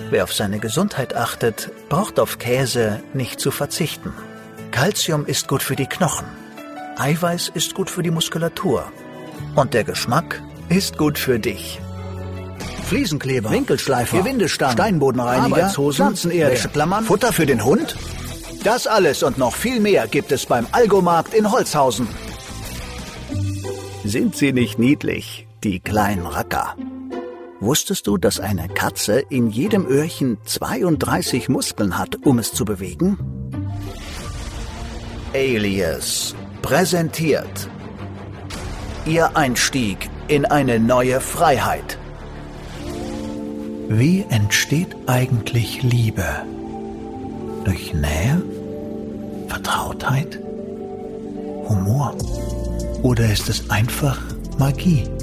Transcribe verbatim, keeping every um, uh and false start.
Wer auf seine Gesundheit achtet, braucht auf Käse nicht zu verzichten. Calcium ist gut für die Knochen. Eiweiß ist gut für die Muskulatur. Und der Geschmack ist gut für dich. Fliesenkleber, Winkelschleifer, Gewindestangen, Steinbodenreiniger, Arbeitshosen, Pflanzenerde, Wäscheklammern, Futter für den Hund? Das alles und noch viel mehr gibt es beim Algomarkt in Holzhausen. Sind sie nicht niedlich, die kleinen Racker? Wusstest du, dass eine Katze in jedem Öhrchen zweiunddreißig Muskeln hat, um es zu bewegen? Alias präsentiert Ihr Einstieg in eine neue Freiheit. Wie entsteht eigentlich Liebe? Durch Nähe? Vertrautheit? Humor? Oder ist es einfach Magie?